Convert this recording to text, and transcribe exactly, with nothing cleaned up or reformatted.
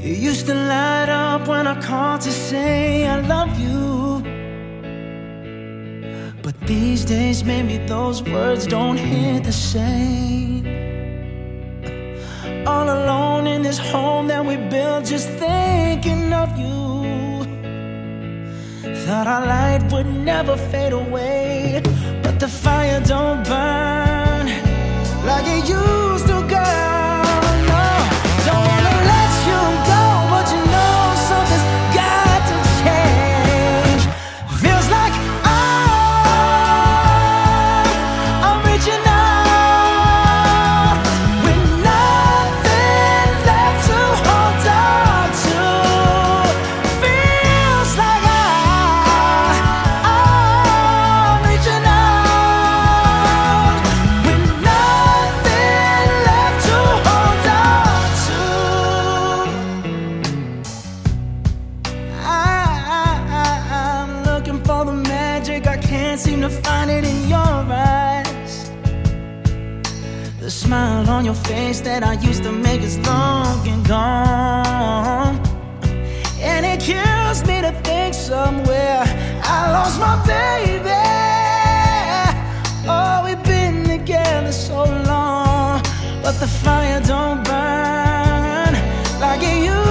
You used to light up when I called to say I love you, but these days maybe those words don't hit the same. All alone in this home that we built, just thinking of you. Thought our light would never fade away, but the fire don't burn like it used to, girl. No, don't wanna let you go, but you know something's got to change. Feels like I'm, I'm reaching out with nothing left to hold on to. Feels like I, I'm reaching out with nothing left to hold on to. I, I, I, I'm looking for the magic, I can't seem to find it in your eyes. The smile on your face that I used to make is long and gone, and it kills me to think somewhere I lost my baby. Oh, we've been together so long, but the fire don't burn like it used